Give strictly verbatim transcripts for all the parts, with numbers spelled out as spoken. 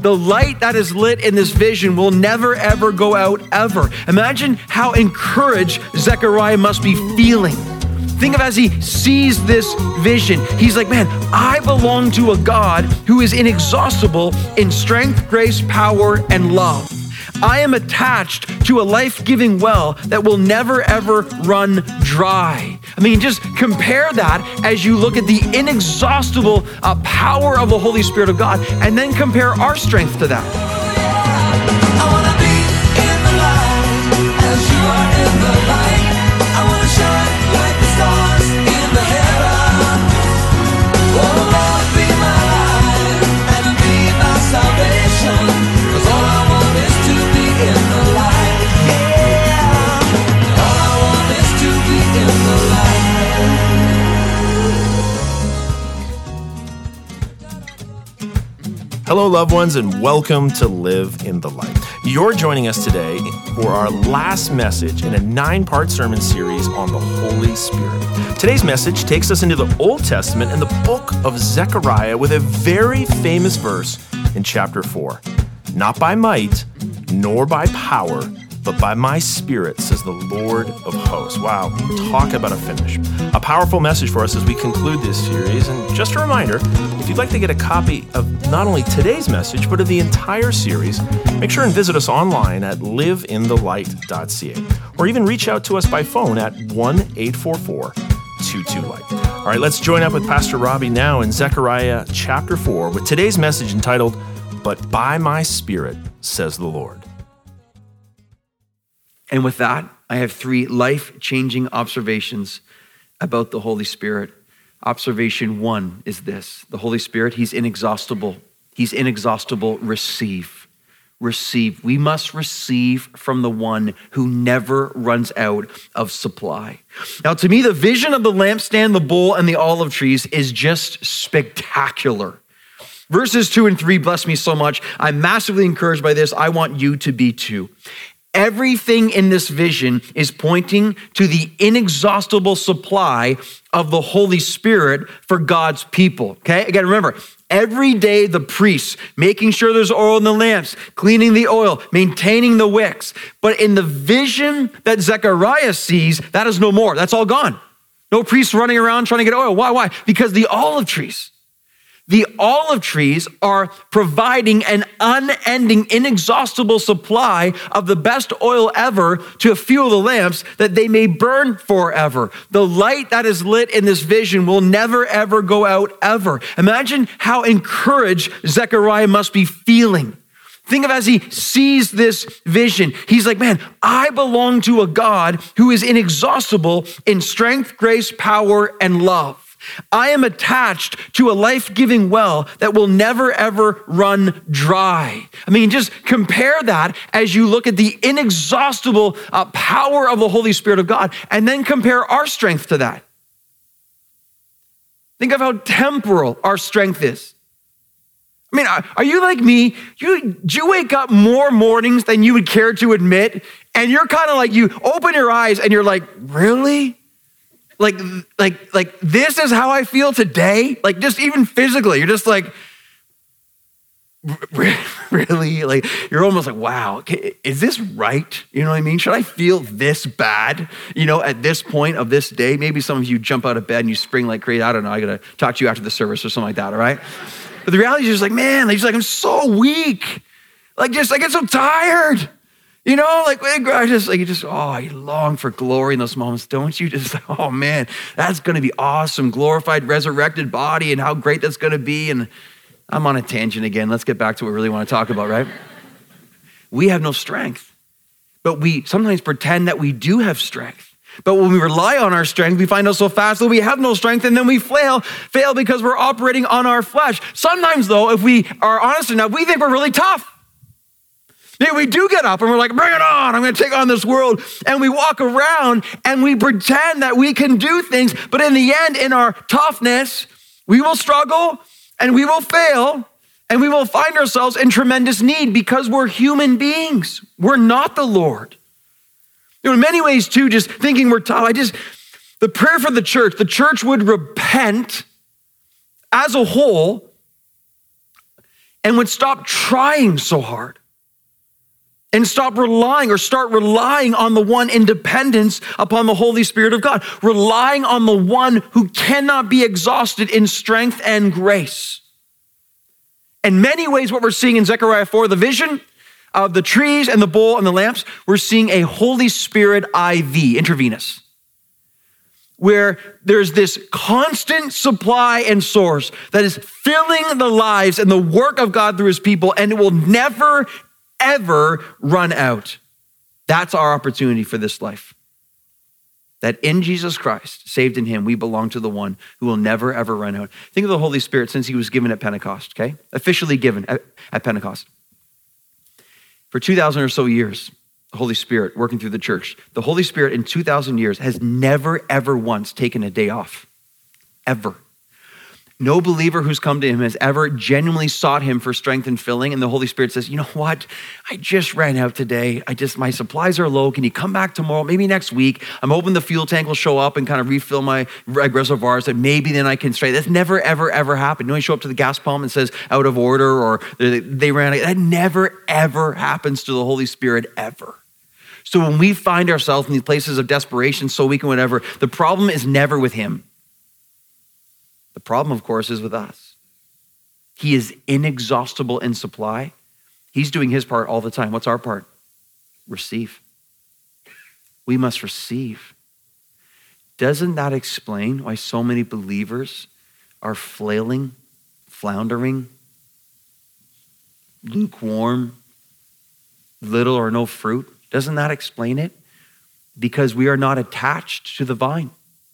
The light that is lit in this vision will never, ever go out, ever. Imagine how encouraged Zechariah must be feeling. Think of as he sees this vision. He's like, man, I belong to a God who is inexhaustible in strength, grace, power, and love. I am attached to a life-giving well that will never, ever run dry. I mean, just compare that as you look at the inexhaustible uh, power of the Holy Spirit of God, and then compare our strength to that. I wanna be in the light as you are in the light. I wanna shine like the stars in the heaven. Oh, Lord, be my light and be my salvation. 'Cause all I want is to be in the light. Yeah. All I want is to be in the light. Hello, loved ones, and welcome to Live in the Light. You're joining us today for our last message in a nine-part sermon series on the Holy Spirit. Today's message takes us into the Old Testament and the book of Zechariah with a very famous verse in chapter four. Not by might, nor by power, but by my Spirit, says the Lord of hosts. Wow, talk about a finish. A powerful message for us as we conclude this series. And just a reminder, if you'd like to get a copy of not only today's message, but of the entire series, make sure and visit us online at live in the light dot c a, or even reach out to us by phone at one eight four four two two light. All right, let's join up with Pastor Robbie now in Zechariah chapter four with today's message entitled, But by my Spirit, says the Lord. And with that, I have three life-changing observations about the Holy Spirit. Observation one is this: the Holy Spirit, he's inexhaustible. He's inexhaustible. Receive. Receive. We must receive from the one who never runs out of supply. Now, to me, the vision of the lampstand, the bowl, and the olive trees is just spectacular. Verses two and three bless me so much. I'm massively encouraged by this. I want you to be too. Everything in this vision is pointing to the inexhaustible supply of the Holy Spirit for God's people, okay? Again, remember, every day the priests, making sure there's oil in the lamps, cleaning the oil, maintaining the wicks. But in the vision that Zechariah sees, that is no more. That's all gone. No priests running around trying to get oil. Why? Why? Because the olive trees, The olive trees are providing an unending, inexhaustible supply of the best oil ever to fuel the lamps that they may burn forever. The light that is lit in this vision will never, ever go out, ever. Imagine how encouraged Zechariah must be feeling. Think of as he sees this vision. He's like, man, I belong to a God who is inexhaustible in strength, grace, power, and love. I am attached to a life-giving well that will never, ever run dry. I mean, just compare that as you look at the inexhaustible uh, power of the Holy Spirit of God, and then compare our strength to that. Think of how temporal our strength is. I mean, are you like me? You, do you wake up more mornings than you would care to admit? And you're kind of like, you open your eyes and you're like, really? Like, like, like this is how I feel today? Like just even physically, you're just like, really? Like you're almost like, wow, is this right? You know what I mean? Should I feel this bad, you know, at this point of this day? Maybe some of you jump out of bed and you spring like crazy. I don't know. I got to talk to you after the service or something like that, all right? But the reality is just like, man, like, just like I'm so weak. Like just, I get so tired. You know, like I just, like you just, oh, you long for glory in those moments, don't you? Just, oh man, that's going to be awesome. Glorified, resurrected body, and how great that's going to be. And I'm on a tangent again. Let's get back to what we really want to talk about, right? We have no strength, but we sometimes pretend that we do have strength. But when we rely on our strength, we find out so fast that we have no strength, and then we fail, fail because we're operating on our flesh. Sometimes, though, if we are honest enough, we think we're really tough. Maybe we do get up and we're like, bring it on, I'm gonna take on this world. And we walk around and we pretend that we can do things, but in the end, in our toughness, we will struggle and we will fail and we will find ourselves in tremendous need because we're human beings. We're not the Lord. You know, in many ways too, just thinking we're tough, I just, the prayer for the church, the church would repent as a whole and would stop trying so hard and stop relying or start relying on the one in dependence upon the Holy Spirit of God, relying on the one who cannot be exhausted in strength and grace. In many ways, what we're seeing in Zechariah four, the vision of the trees and the bowl and the lamps, we're seeing a Holy Spirit I V, intravenous, where there's this constant supply and source that is filling the lives and the work of God through his people, and it will never, ever run out. That's our opportunity for this life. That in Jesus Christ, saved in him, we belong to the one who will never, ever run out. Think of the Holy Spirit since he was given at Pentecost, okay? Officially given at, at Pentecost. For two thousand or so years, the Holy Spirit working through the church. The Holy Spirit in two thousand years has never, ever once taken a day off, ever. No believer who's come to him has ever genuinely sought him for strength and filling. And the Holy Spirit says, you know what? I just ran out today. I just, my supplies are low. Can you come back tomorrow? Maybe next week. I'm hoping the fuel tank will show up and kind of refill my reservoirs, and maybe then I can straight. That's never, ever, ever happened. No one show up to the gas pump and says out of order, or they, they ran out. That never, ever happens to the Holy Spirit ever. So when we find ourselves in these places of desperation, so weak and whatever, the problem is never with him. The problem, of course, is with us. He is inexhaustible in supply. He's doing his part all the time. What's our part? Receive. We must receive. Doesn't that explain why so many believers are flailing, floundering, lukewarm, little or no fruit? Doesn't that explain it? Because we are not attached to the vine.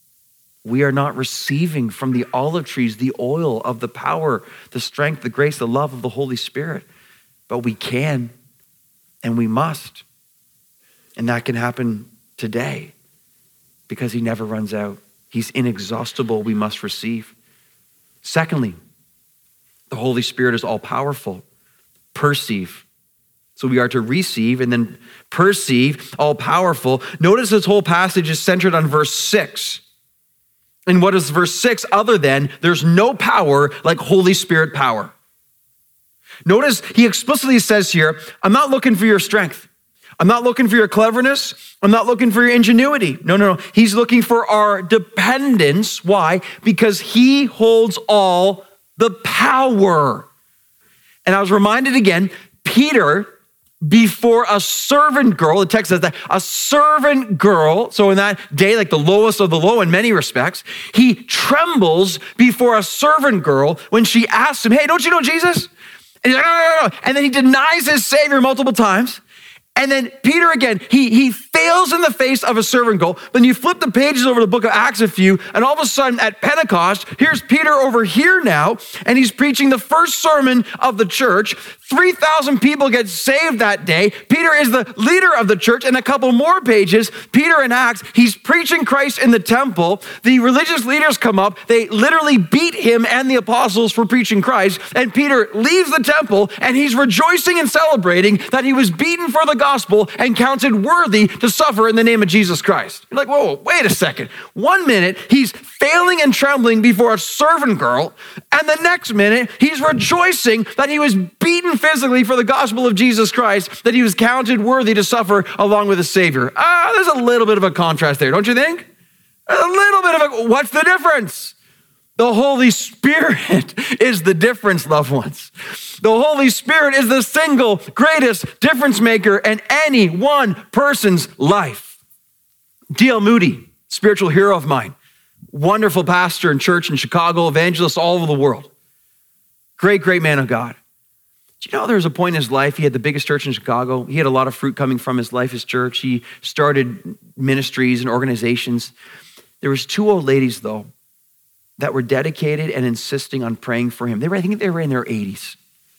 We are not receiving from the olive trees the oil of the power, the strength, the grace, the love of the Holy Spirit. But we can and we must. And that can happen today because he never runs out. He's inexhaustible. We must receive. Secondly, the Holy Spirit is all powerful. Perceive. So we are to receive and then perceive, all powerful. Notice this whole passage is centered on verse six. And what is verse six other than there's no power like Holy Spirit power? Notice he explicitly says here, I'm not looking for your strength. I'm not looking for your cleverness. I'm not looking for your ingenuity. No, no, no. He's looking for our dependence. Why? Because he holds all the power. And I was reminded again, Peter, before a servant girl, the text says that, a servant girl, so in that day, like the lowest of the low in many respects, he trembles before a servant girl when she asks him, hey, don't you know Jesus? And he's like, no, no, no, no. And then he denies his Savior multiple times. And then Peter again, he, he fails in the face of a servant girl. Then you flip the pages over the book of Acts a few, and all of a sudden at Pentecost, here's Peter over here now, and he's preaching the first sermon of the church. three thousand people get saved that day. Peter is the leader of the church. And a couple more pages, Peter in Acts, he's preaching Christ in the temple. The religious leaders come up. They literally beat him and the apostles for preaching Christ. And Peter leaves the temple, and he's rejoicing and celebrating that he was beaten for the gospel and counted worthy to suffer in the name of Jesus Christ. You're like, whoa, wait a second. One minute, he's failing and trembling before a servant girl, and the next minute, he's rejoicing that he was beaten physically for the gospel of Jesus Christ, that he was counted worthy to suffer along with his Savior. Ah, there's a little bit of a contrast there, don't you think? A little bit of a, what's the difference? The Holy Spirit is the difference, loved ones. The Holy Spirit is the single greatest difference maker in any one person's life. D L Moody, spiritual hero of mine, wonderful pastor and church in Chicago, evangelist all over the world. Great, great man of God. Do you know there was a point in his life, he had the biggest church in Chicago. He had a lot of fruit coming from his life, his church. He started ministries and organizations. There was two old ladies, though, that were dedicated and insisting on praying for him. They were, I think they were in their eighties.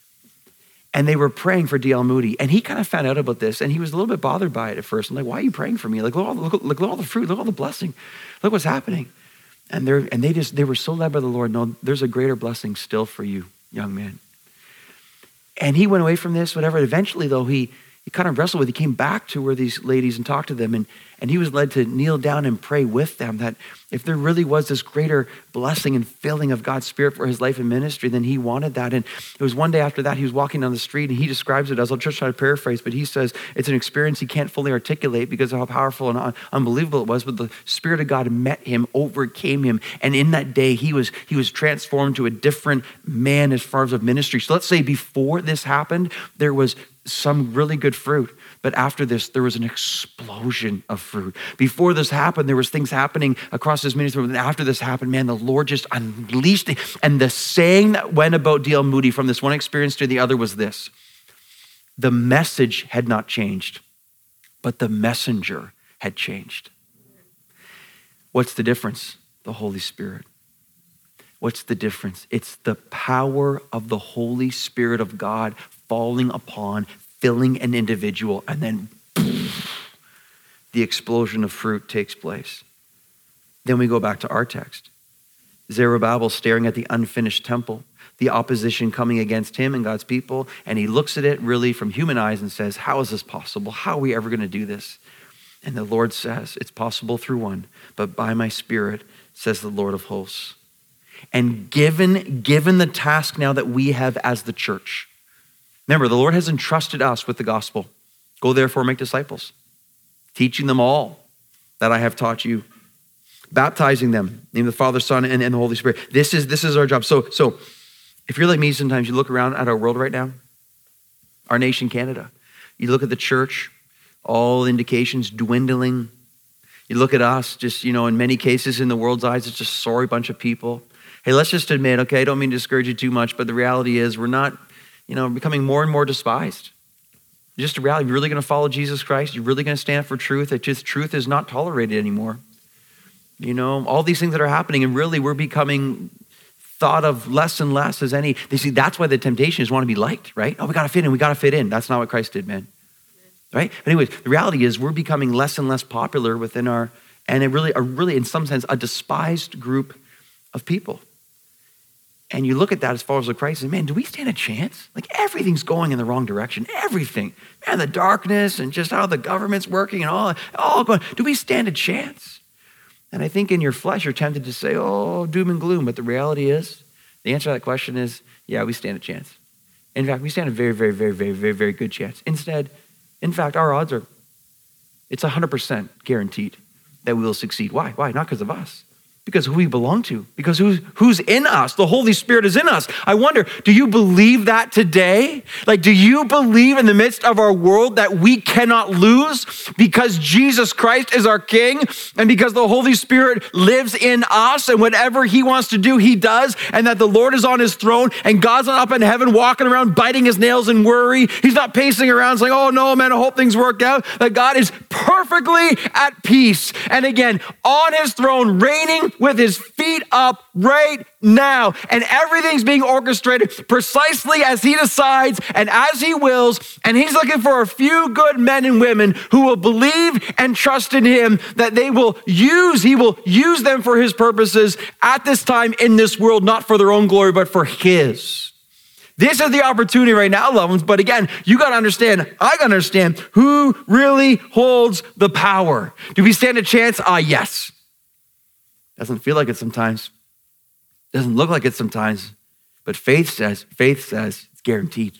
And they were praying for D L Moody. And he kind of found out about this, and he was a little bit bothered by it at first. I'm like, why are you praying for me? Like, look, look, look, look at all the fruit, look at all the blessing. Look what's happening. And they're and they just they were so led by the Lord. No, there's a greater blessing still for you, young man. And he went away from this, whatever. Eventually, though, he he kind of wrestled with. He came back to where these ladies and talked to them, and, and he was led to kneel down and pray with them that if there really was this greater blessing and filling of God's Spirit for his life and ministry, then he wanted that. And it was one day after that, he was walking down the street, and he describes it as, I'll just try to paraphrase, but he says it's an experience he can't fully articulate because of how powerful and un- unbelievable it was, but the Spirit of God met him, overcame him, and in that day, he was, he was transformed to a different man as far as of ministry. So let's say before this happened, there was some really good fruit. But after this, there was an explosion of fruit. Before this happened, there was things happening across his ministry. And after this happened, man, the Lord just unleashed it. And the saying that went about D L Moody from this one experience to the other was this: the message had not changed, but the messenger had changed. What's the difference? The Holy Spirit. What's the difference? It's the power of the Holy Spirit of God falling upon, filling an individual, and then the explosion of fruit takes place. Then we go back to our text. Zerubbabel staring at the unfinished temple, the opposition coming against him and God's people, and he looks at it really from human eyes and says, how is this possible? How are we ever going to do this? And the Lord says, it's possible through one, but by my Spirit, says the Lord of hosts. And given, given the task now that we have as the church, remember, the Lord has entrusted us with the gospel. Go therefore, make disciples, teaching them all that I have taught you, baptizing them in the name of the Father, Son, and, and the Holy Spirit. This is, this is our job. So, so if you're like me, sometimes you look around at our world right now, our nation, Canada. You look at the church, all indications dwindling. You look at us, just, you know, in many cases in the world's eyes, it's just a sorry bunch of people. Hey, let's just admit, okay, I don't mean to discourage you too much, but the reality is we're not, you know, becoming more and more despised. Just a reality, you're really going to follow Jesus Christ? You're really going to stand for truth? That just truth is not tolerated anymore. You know, all these things that are happening, and really we're becoming thought of less and less as any, they see that's why the temptation is want to be liked, right? Oh, we got to fit in, we got to fit in. That's not what Christ did, man. Right? But anyways, the reality is we're becoming less and less popular within our, and it really, are really in some sense, a despised group of people. And you look at that as far as the Christ, and man, do we stand a chance? Like everything's going in the wrong direction. Everything. Man, the darkness and just how the government's working and all, all going. Do we stand a chance? And I think in your flesh, you're tempted to say, oh, doom and gloom. But the reality is, the answer to that question is, yeah, we stand a chance. In fact, we stand a very, very, very, very, very, very good chance. Instead, in fact, our odds are, it's one hundred percent guaranteed that we will succeed. Why? Why? Not because of us. Because who we belong to, because who's, who's in us, the Holy Spirit is in us. I wonder, do you believe that today? Like, do you believe in the midst of our world that we cannot lose because Jesus Christ is our King and because the Holy Spirit lives in us and whatever he wants to do, he does, and that the Lord is on his throne and God's not up in heaven walking around biting his nails in worry. He's not pacing around saying, oh no, man, I hope things work out. That God is perfectly at peace. And again, on his throne, reigning with his feet up right now. And everything's being orchestrated precisely as he decides and as he wills. And he's looking for a few good men and women who will believe and trust in him, that they will use, he will use them for his purposes at this time in this world, not for their own glory, but for his. This is the opportunity right now, loved ones. But again, you got to understand, I got to understand who really holds the power. Do we stand a chance? Ah, uh, yes. Doesn't feel like it sometimes. Doesn't look like it sometimes. But faith says, faith says it's guaranteed.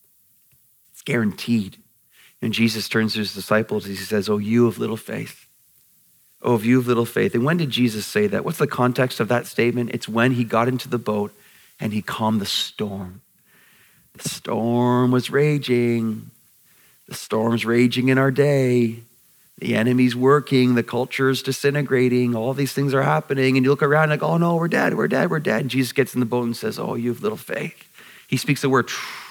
It's guaranteed. And Jesus turns to his disciples, he says, oh, you of little faith. Oh, of you of little faith. And when did Jesus say that? What's the context of that statement? It's when he got into the boat and he calmed the storm. The storm was raging. The storm's raging in our day. The enemy's working, the culture is disintegrating, all these things are happening, and you look around like, oh no, we're dead, we're dead, we're dead. And Jesus gets in the boat and says, oh, you have little faith. He speaks the word,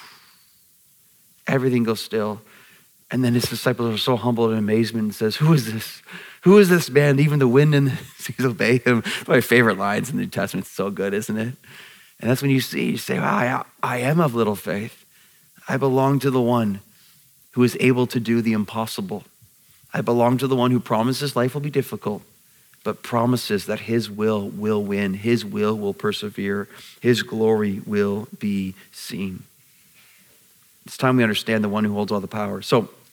everything goes still. And then his disciples are so humbled in amazement and says, who is this? Who is this man? Even the wind and the seas obey him. One of my favorite lines in the New Testament. It's so good, isn't it? And that's when you see, you say, wow, I, I am of little faith. I belong to the one who is able to do the impossible. I belong to the one who promises life will be difficult, but promises that his will will win. His will will persevere. His glory will be seen. It's time we understand the one who holds all the power. So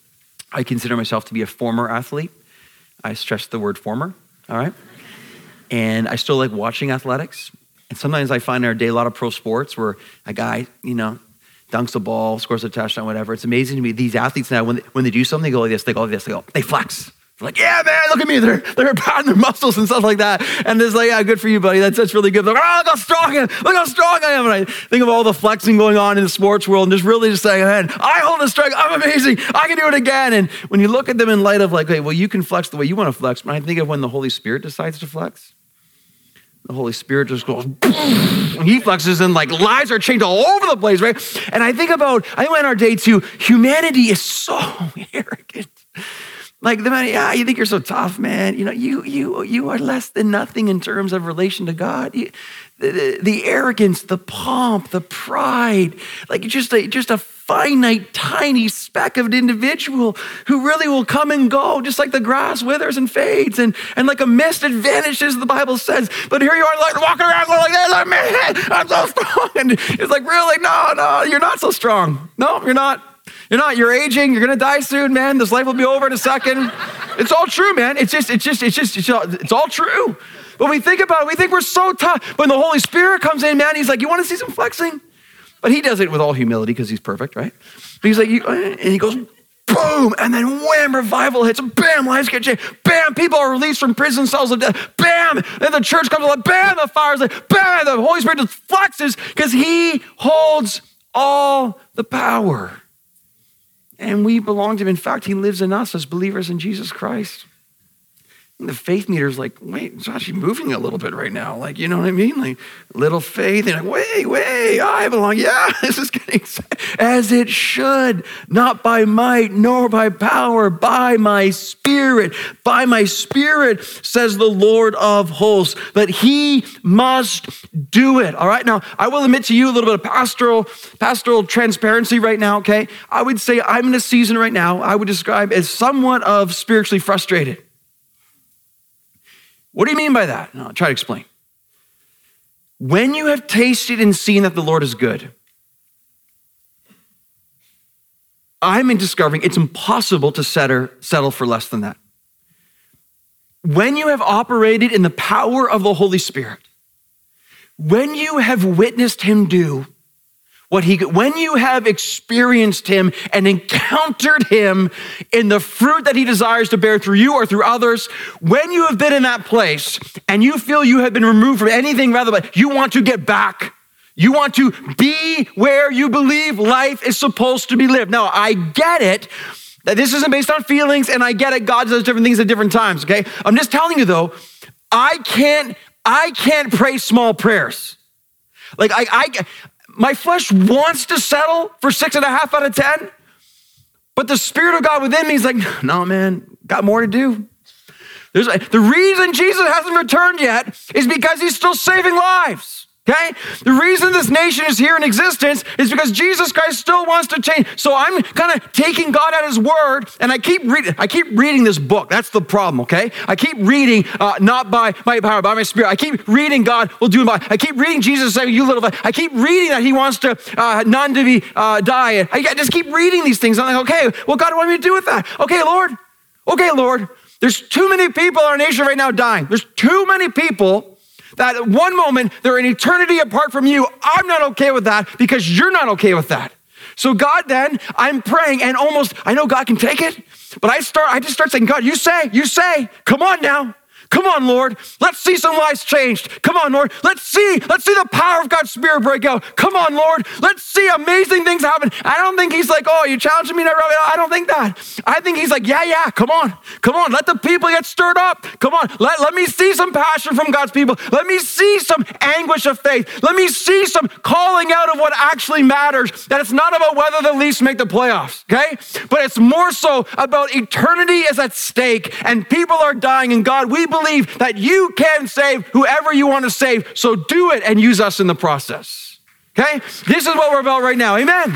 I consider myself to be a former athlete. I stress the word former, all right? And I still like watching athletics. And sometimes I find in our day a lot of pro sports where a guy, you know, dunks a ball, scores a touchdown, whatever. It's amazing to me. These athletes now, when they, when they do something, they go like this, they go like this, they go, they flex. They're like, yeah, man, look at me. They're they're pounding their muscles and stuff like that. And it's like, yeah, good for you, buddy. That's that's really good. They're like, oh, look how strong I am. Look how strong I am. And I think of all the flexing going on in the sports world and just really just saying, man, I hold the strength. I'm amazing. I can do it again. And when you look at them in light of like, hey, well, you can flex the way you want to flex. But I think of when the Holy Spirit decides to flex. The Holy Spirit just goes, he flexes and like lives are changed all over the place, right? And I think about, I think in our day too, humanity is so arrogant. Like the man, yeah, you think you're so tough, man. You know, you you you are less than nothing in terms of relation to God. You, the, the, the arrogance, the pomp, the pride, like just a just a finite, tiny speck of an individual who really will come and go, just like the grass withers and fades, and and like a mist it vanishes. The Bible says, but here you are, like walking around going like that, like man, I'm so strong. And it's like really, no, no, you're not so strong. No, you're not. You're not, you're aging, you're gonna die soon, man. This life will be over in a second. It's all true, man. It's just, it's just, it's just, it's, all, it's all true. But we think about it, we think we're so tough. When the Holy Spirit comes in, man, he's like, you wanna see some flexing? But he does it with all humility because he's perfect, right? But he's like, you, and he goes, boom, and then wham, revival hits, bam, lives get changed, bam, people are released from prison cells of death, bam, and the church comes along, bam, the fire's like, bam, the Holy Spirit just flexes because he holds all the power. And we belong to him. In fact, he lives in us as believers in Jesus Christ. And the faith meter is like, wait, it's actually moving a little bit right now. Like, you know what I mean? Like, little faith. And like, wait, wait, I belong. Yeah, this is getting as it should. Not by might, nor by power, by my spirit. By my spirit, says the Lord of hosts. But he must do it. All right? Now, I will admit to you a little bit of pastoral, pastoral transparency right now, okay? I would say I'm in a season right now I would describe as somewhat of spiritually frustrated. What do you mean by that? No, I'll try to explain. When you have tasted and seen that the Lord is good, I'm in discovering it's impossible to settle for less than that. When you have operated in the power of the Holy Spirit, when you have witnessed him do what he, when you have experienced him and encountered him in the fruit that he desires to bear through you or through others, when you have been in that place and you feel you have been removed from anything rather than you want to get back, you want to be where you believe life is supposed to be lived. Now, I get it that this isn't based on feelings, and I get it, God does different things at different times, okay? I'm just telling you though, I can't, I can't pray small prayers. Like I, I, my flesh wants to settle for six and a half out of ten, but the Spirit of God within me is like, no, man, got more to do. There's the reason Jesus hasn't returned yet is because he's still saving lives. Okay? The reason this nation is here in existence is because Jesus Christ still wants to change. So I'm kind of taking God at his word, and I keep reading, I keep reading this book. That's the problem, okay? I keep reading, uh, not by my power, by my spirit. I keep reading God will do it by, I keep reading Jesus saying, you little, I keep reading that he wants to, uh, none to be, uh, die. I just keep reading these things. I'm like, okay, well, God, what do I do with that? Okay, Lord. Okay, Lord. There's too many people in our nation right now dying. There's too many people that at one moment, they're an eternity apart from you. I'm not okay with that because you're not okay with that. So God, then I'm praying, and almost, I know God can take it, but I start, I just start saying, God, you say, you say, come on now. Come on, Lord. Let's see some lives changed. Come on, Lord. Let's see, let's see the power of God's Spirit break out. Come on, Lord. Let's see amazing things happen. I don't think he's like, oh, you challenging me? I don't think that. I think he's like, yeah, yeah, come on. Come on. Let the people get stirred up. Come on. Let, let me see some passion from God's people. Let me see some anguish of faith. Let me see some calling out of what actually matters. That it's not about whether the Leafs make the playoffs, okay? But it's more so about eternity is at stake and people are dying, and God, we believe believe that you can save whoever you want to save. So do it and use us in the process. Okay? This is what we're about right now. Amen.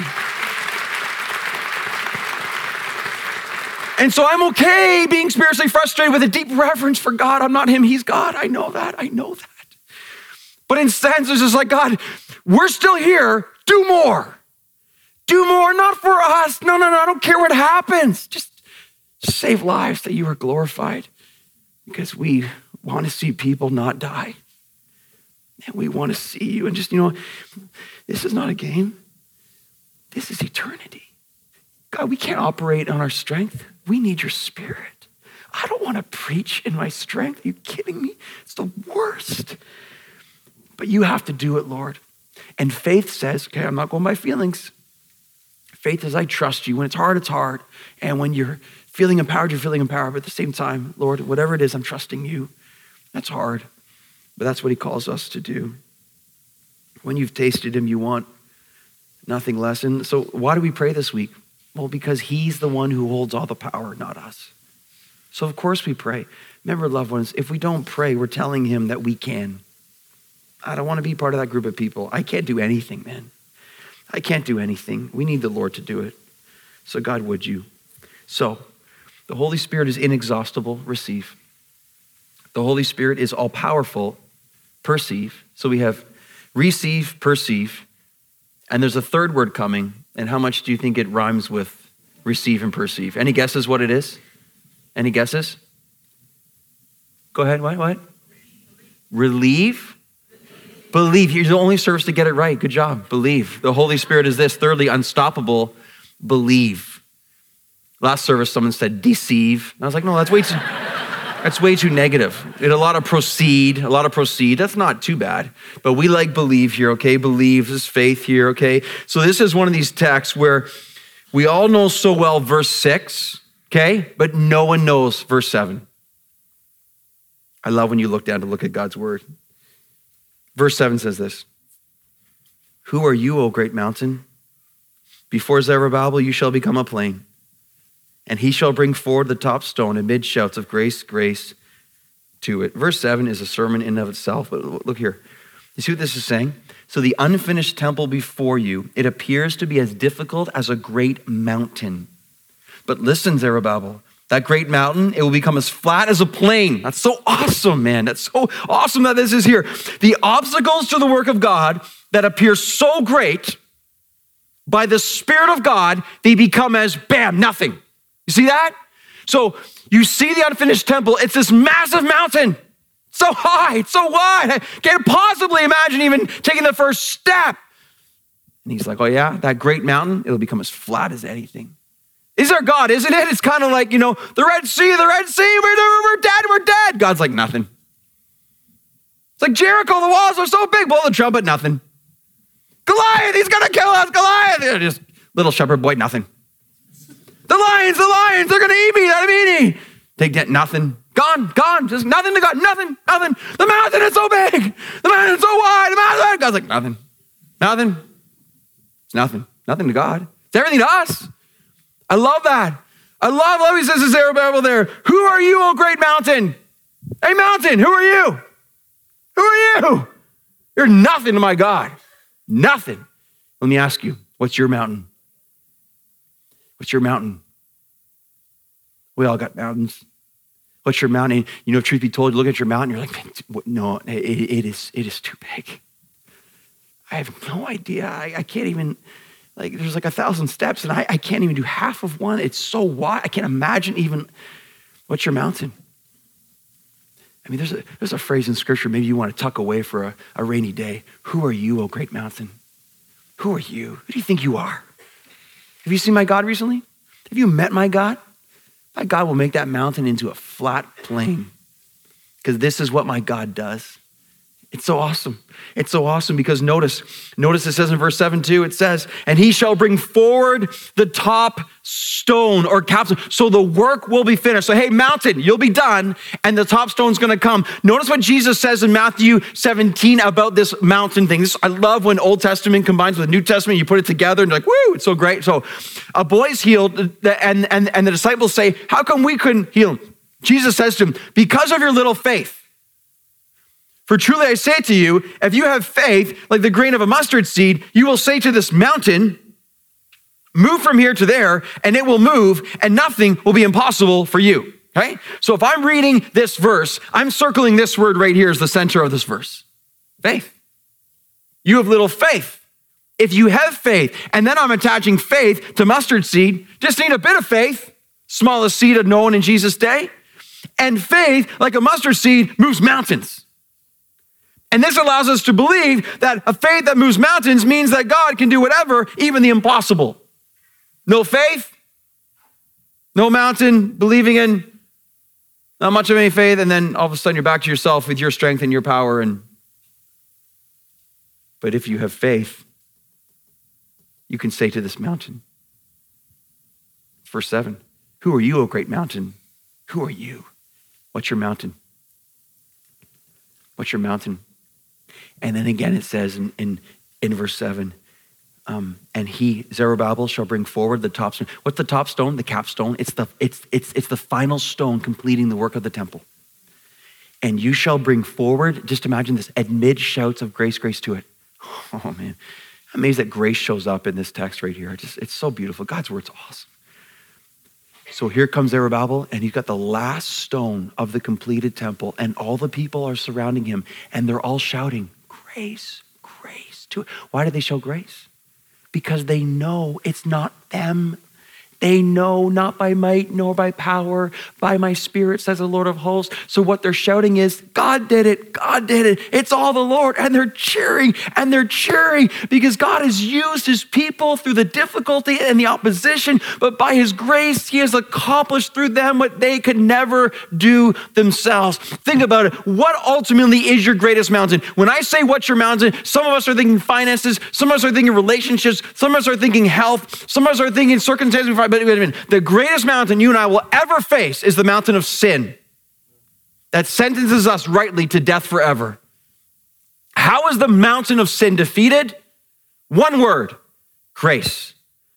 And so I'm okay being spiritually frustrated with a deep reverence for God. I'm not him, he's God. I know that. I know that. But in sense, it's just like, God, we're still here. Do more. Do more, not for us. No, no, no. I don't care what happens. Just Save lives that you are glorified, because we want to see people not die. And we want to see you. And just, you know, this is not a game. This is eternity. God, we can't operate on our strength. We need your spirit. I don't want to preach in my strength. Are you kidding me? It's the worst. But you have to do it, Lord. And faith says, okay, I'm not going by feelings. Faith is I trust you. When it's hard, it's hard. And when you're feeling empowered, you're feeling empowered. But at the same time, Lord, whatever it is, I'm trusting you. That's hard. But that's what he calls us to do. When you've tasted him, you want nothing less. And so why do we pray this week? Well, because he's the one who holds all the power, not us. So of course we pray. Remember, loved ones, if we don't pray, we're telling him that we can. I don't want to be part of that group of people. I can't do anything, man. I can't do anything. We need the Lord to do it. So God, would you? So the Holy Spirit is inexhaustible. Receive. The Holy Spirit is all powerful. Perceive. So we have receive, perceive. And there's a third word coming. And how much do you think it rhymes with receive and perceive? Any guesses what it is? Any guesses? Go ahead, what, what? Relieve? Believe. You're the only service to get it right. Good job. Believe. The Holy Spirit is this. Thirdly, unstoppable. Believe. Last service, someone said deceive. And I was like, no, that's way too, that's way too negative. It, a lot of proceed, a lot of proceed. That's not too bad. But we like believe here, okay? Believe is faith here, okay? So this is one of these texts where we all know so well verse six, okay? But no one knows verse seven. I love when you look down to look at God's word. Verse seven says this. Who are you, O great mountain? Before Zerubbabel, you shall become a plain. And he shall bring forward the top stone amid shouts of grace, grace to it. Verse seven is a sermon in and of itself. But look here. You see what this is saying? So the unfinished temple before you, it appears to be as difficult as a great mountain. But listen, Zerubbabel, that great mountain, it will become as flat as a plain. That's so awesome, man. That's so awesome that this is here. The obstacles to the work of God that appear so great, by the Spirit of God, they become as, bam, nothing. You see that? So you see the unfinished temple, it's this massive mountain. So high, it's so wide. I can't possibly imagine even taking the first step. And he's like, oh yeah, that great mountain, it'll become as flat as anything. Is our God, isn't it? It's kind of like, you know, the Red Sea, the Red Sea, we're, we're dead, we're dead. God's like, nothing. It's like Jericho, the walls are so big, blow the trumpet, nothing. Goliath, he's gonna kill us, Goliath. Just little shepherd boy, nothing. The lions, the lions, they're gonna eat me, let them eat me. Take that, nothing. Gone, gone, just nothing to God, nothing, nothing. The mountain is so big, the mountain is so wide, the mountain, God's like, nothing, nothing. It's nothing, nothing to God. It's everything to us. I love that. I love, love he says to Zerubbabel there, who are you, O great mountain? Hey mountain, who are you? Who are you? You're nothing to my God. Nothing. Let me ask you, what's your mountain? What's your mountain? We all got mountains. What's your mountain? You know, truth be told, you look at your mountain, you're like, no, it, it is it is too big. I have no idea. I, I can't even, like, there's like a thousand steps and I, I can't even do half of one. It's so wide. I can't imagine even, what's your mountain? I mean, there's a, there's a phrase in scripture, maybe you want to tuck away for a, a rainy day. Who are you, O great mountain? Who are you? Who do you think you are? Have you seen my God recently? Have you met my God? My God will make that mountain into a flat plain because this is what my God does. It's so awesome. It's so awesome because notice, notice it says in verse seven too, it says, and he shall bring forward the top stone or capstone. So the work will be finished. So, hey, mountain, you'll be done and the top stone's going to come. Notice what Jesus says in Matthew seventeen about this mountain thing. This, I love when Old Testament combines with New Testament. You put it together and you're like, woo, it's so great. So a boy's healed and, and, and the disciples say, how come we couldn't heal him? Jesus says to him, because of your little faith. For truly I say to you, if you have faith like the grain of a mustard seed, you will say to this mountain, move from here to there, and it will move, and nothing will be impossible for you. Okay? So if I'm reading this verse, I'm circling this word right here as the center of this verse. Faith. You have little faith. If you have faith, and then I'm attaching faith to mustard seed, just need a bit of faith. smallest seed known in Jesus' day. And faith, like a mustard seed, moves mountains. And this allows us to believe that a faith that moves mountains means that God can do whatever, even the impossible. No faith, no mountain, believing in not much of any faith, and then all of a sudden you're back to yourself with your strength and your power. And but if you have faith, you can say to this mountain, verse seven, who are you, O great mountain? Who are you? What's your mountain? What's your mountain? And then again it says in, in, in verse seven, um, and he, Zerubbabel, shall bring forward the top stone. What's the top stone? The capstone. It's the, it's, it's, it's the final stone completing the work of the temple. And you shall bring forward, just imagine this, amid shouts of grace, grace to it. Oh man, I'm amazed that grace shows up in this text right here. It's, just, it's so beautiful. God's word's awesome. So here comes Zerubbabel, and he's got the last stone of the completed temple, and all the people are surrounding him, and they're all shouting, grace, grace to it. Why do they show grace? Because they know it's not them. They know not by might nor by power, by my spirit, says the Lord of hosts. So what they're shouting is, God did it, God did it. It's all the Lord. And they're cheering and they're cheering because God has used his people through the difficulty and the opposition, but by his grace, he has accomplished through them what they could never do themselves. Think about it. What ultimately is your greatest mountain? When I say what's your mountain, some of us are thinking finances, some of us are thinking relationships, some of us are thinking health, some of us are thinking circumstances. But wait a minute, the greatest mountain you and I will ever face is the mountain of sin that sentences us rightly to death forever. How is the mountain of sin defeated? One word, grace.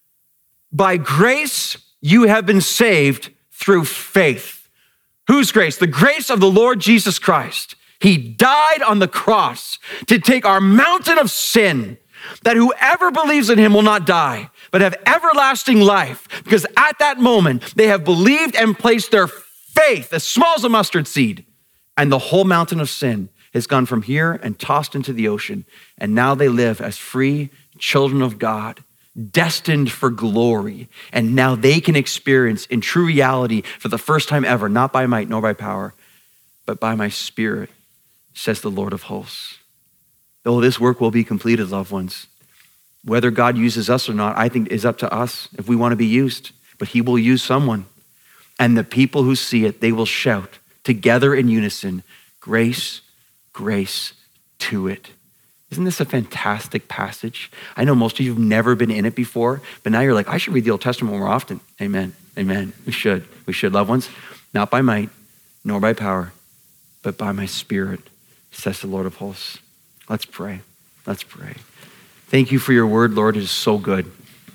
By grace, you have been saved through faith. Whose grace? The grace of the Lord Jesus Christ. He died on the cross to take our mountain of sin, that whoever believes in him will not die, but have everlasting life, because at that moment, they have believed and placed their faith, as small as a mustard seed, and the whole mountain of sin has gone from here and tossed into the ocean, and now they live as free children of God, destined for glory, and now they can experience in true reality for the first time ever, not by might nor by power, but by my spirit, says the Lord of hosts. Though this work will be completed, loved ones, whether God uses us or not, I think is up to us if we want to be used, but he will use someone. And the people who see it, they will shout together in unison, grace, grace to it. Isn't this a fantastic passage? I know most of you have never been in it before, but now you're like, I should read the Old Testament more often. Amen, amen. We should, we should, loved ones. Not by might, nor by power, but by my spirit, says the Lord of hosts. Let's pray. Let's pray. Thank you for your word, Lord. It is so good.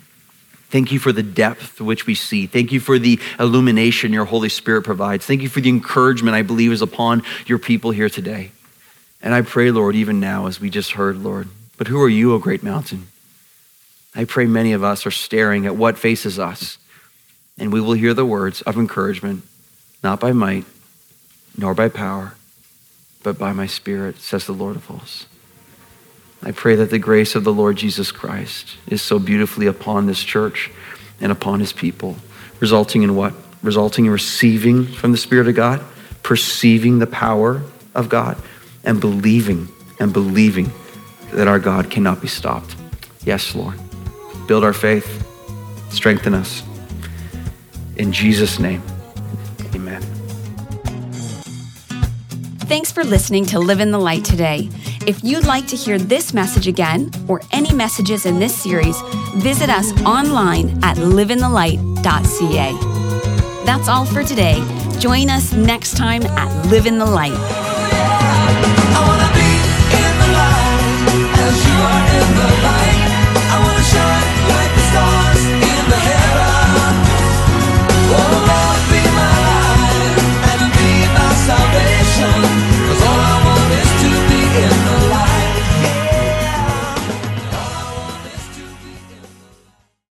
Thank you for the depth which we see. Thank you for the illumination your Holy Spirit provides. Thank you for the encouragement I believe is upon your people here today. And I pray, Lord, even now as we just heard, Lord, but who are you, O great mountain? I pray many of us are staring at what faces us, and we will hear the words of encouragement, not by might, nor by power, but by my spirit, says the Lord of hosts. I pray that the grace of the Lord Jesus Christ is so beautifully upon this church and upon his people, resulting in what? Resulting in receiving from the Spirit of God, perceiving the power of God, and believing and believing that our God cannot be stopped. Yes, Lord. Build our faith, strengthen us. In Jesus' name, amen. Thanks for listening to Live in the Light today. If you'd like to hear this message again or any messages in this series, visit us online at live in the light dot c a. That's all for today. Join us next time at Live in the Light.